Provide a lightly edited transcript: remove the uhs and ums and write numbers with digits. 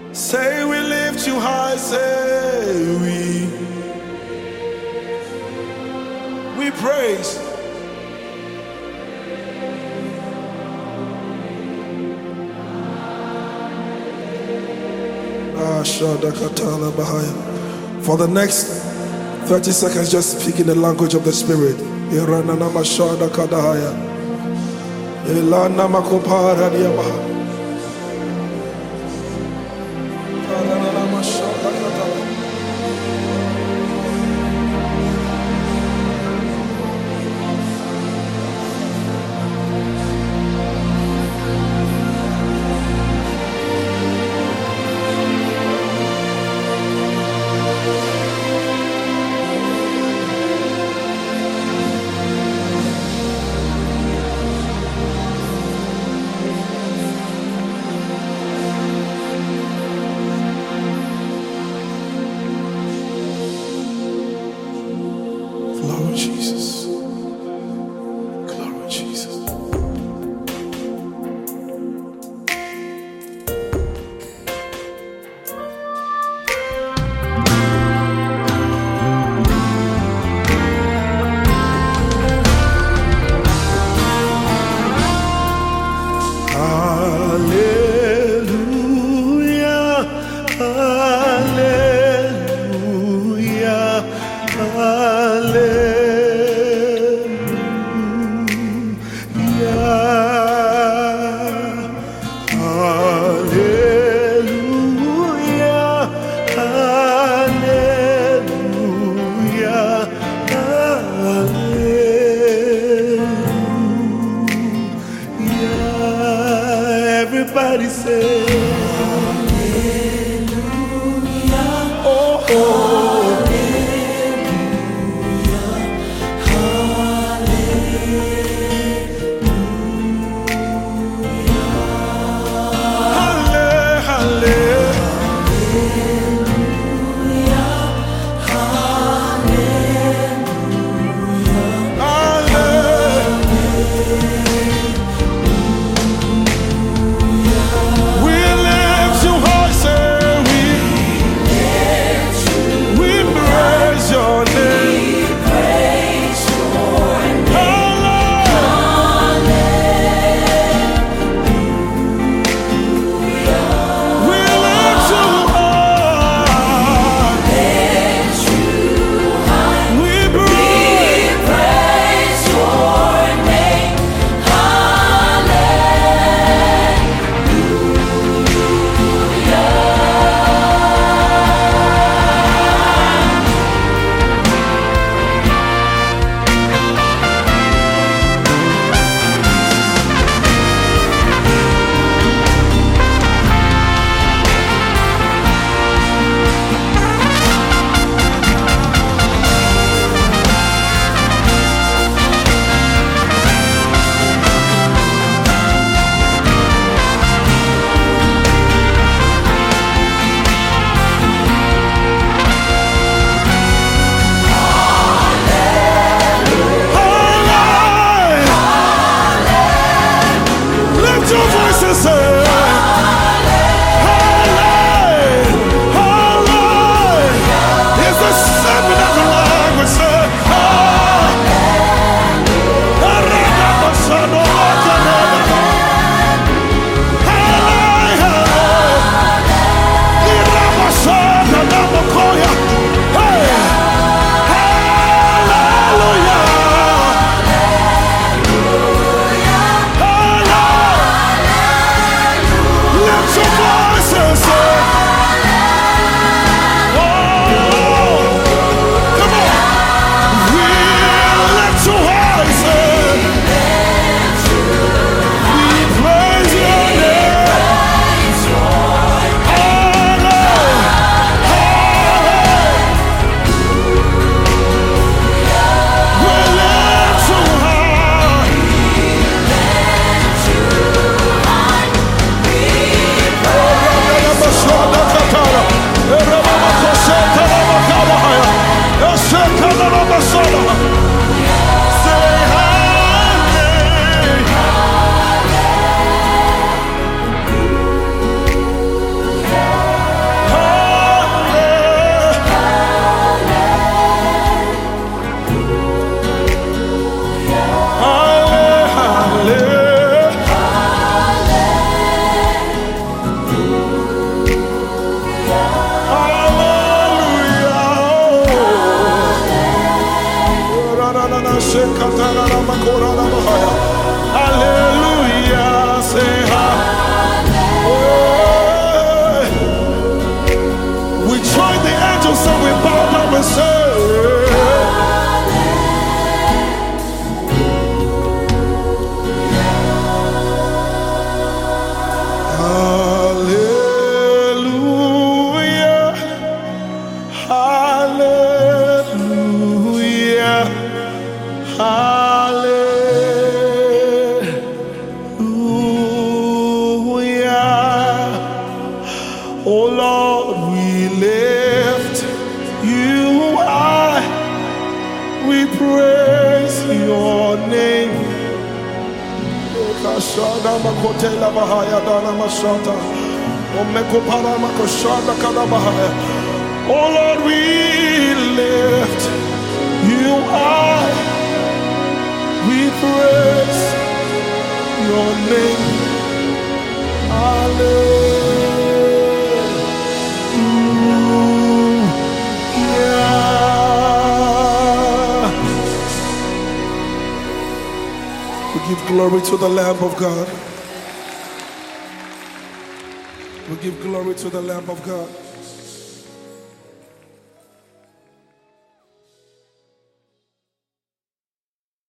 Say we lift you high, say we praise. For the next 30 seconds, just speak in the language of the Spirit. Glory Jesus. Glory Jesus. Hallelujah. Hallelujah. Everybody say hallelujah. Oh, oh. We Hallelujah. Say we join the angels and we bow down and say Hallelujah. Hallelujah. Hallelujah. Oh Lord, we lift you high. We praise your name. Oh Lord, we lift you high. We praise your name. Hallelujah. We give glory to the Lamb of God. We give glory to the Lamb of God.